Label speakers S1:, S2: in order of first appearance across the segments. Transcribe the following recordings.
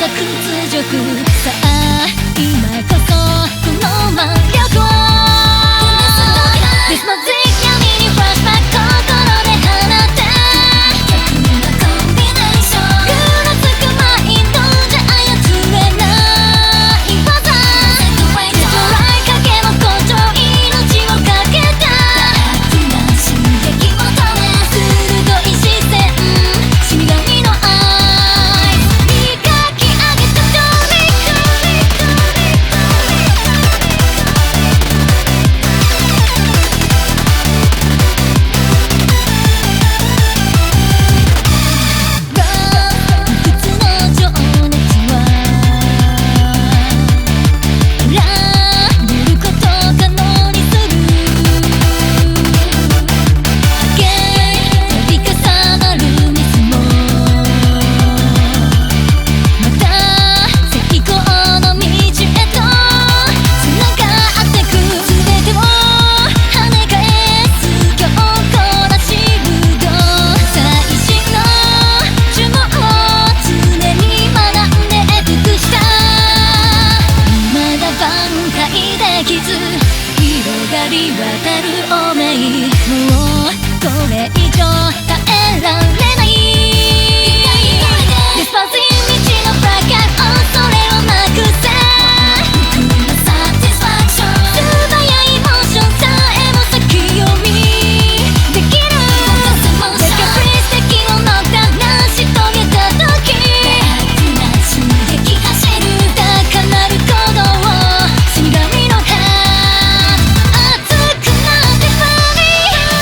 S1: 屈辱さあ今こそこの魔力を This music 闇にフラッシュバック心で放って巧みなコンビネーションぐらつくマインドじゃ操れない技 Destroy かけの根性命をかけたダークな刺激を止め鋭い視線死神の愛磨き上げたトリック不屈の情熱は見ること可能にする度重なるミスもまた成功の道へとつながってく全てを跳ね返す強固なシールド最新の呪文を常に学んで尽くしたまだ挽回できず広がり渡る汚名もうこれ以上耐えられない This was in 道のフラガー恐れをなくせ無垢なサティスファクション素早いモーションさえも先読みできるだからフリース敵をノックダウン成し遂げた時ダークな刺激走る高鳴る鼓動死神のハート熱くなってファミ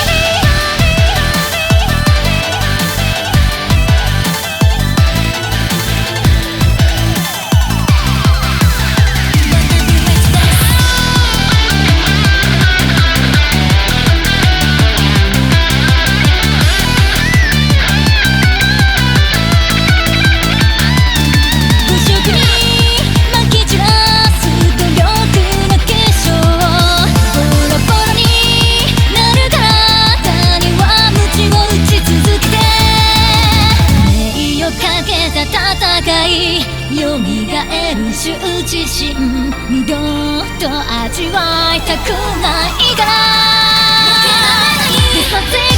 S1: 無色にまき散らす努力の結晶ボロボロになる体には鞭を打ち続けて名誉かけた戦い蘇る羞恥心二度と味わいたくないから This was it